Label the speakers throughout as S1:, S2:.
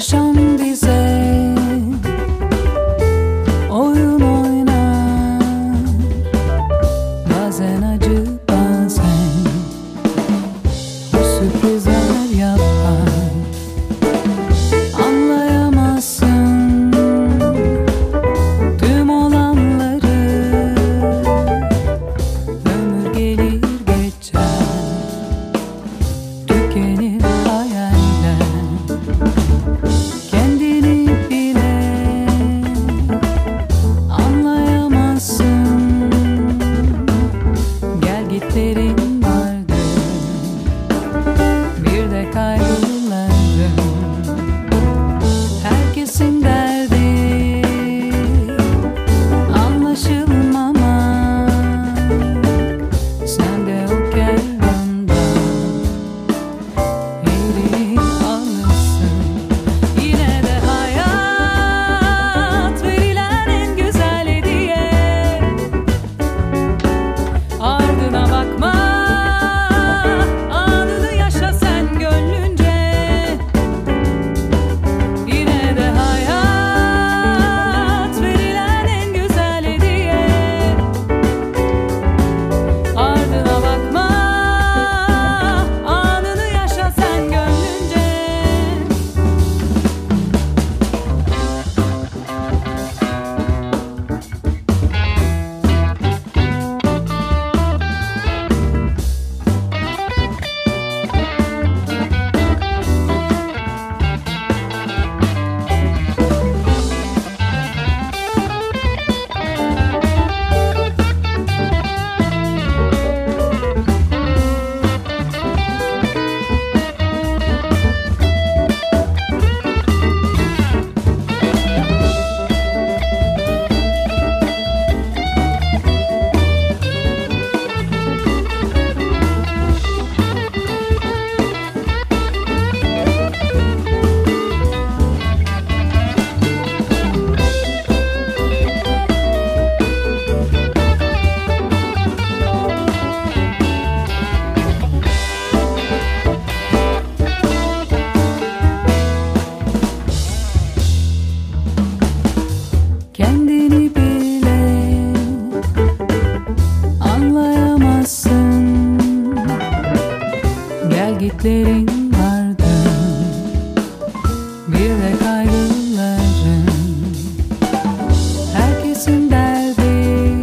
S1: Yaşam bize oyun oynar, bazen acı bazen sürprizler yapar. Anlayamazsın tüm olanları, ömür gelir geçer, tükenir hayaller. Kendini bile anlayamazsın, gel gitlerin vardır, bir de kaygılarım. Herkesin derdi anlaşılmamak, sen de o kervanda yerini alırsın. Yine de hayat verilen en güzel hediye, ardına bakma, anını yaşa sen gönlünce. Yine de hayat verilen en güzel hediye, ardına bakma, anını yaşa sen gönlünce. Kendini bile anlayamazsın, gel gitlerin vardır, bir de kaygıların. Herkesin derdi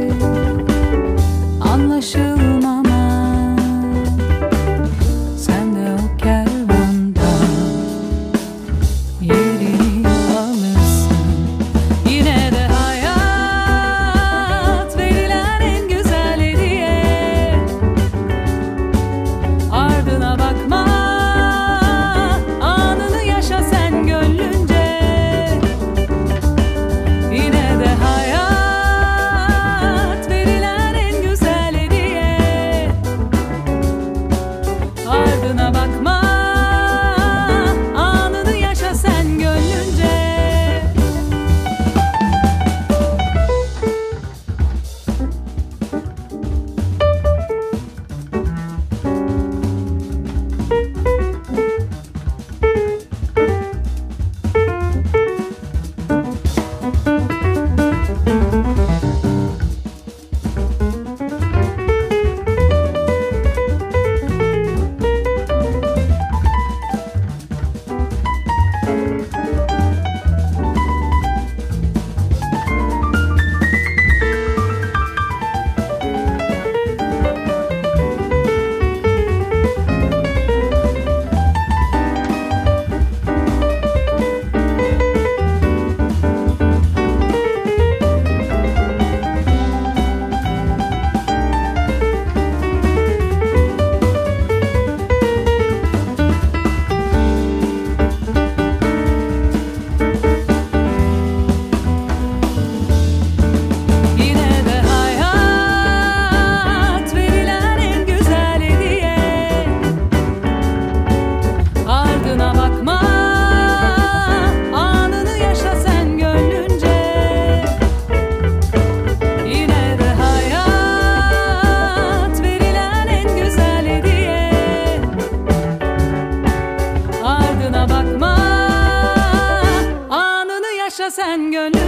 S1: anlaşılmamak, sen de o kervanda yerini alırsın. Yine de hayat verilen en güzel hediye, ardına bakma, sen gönlüm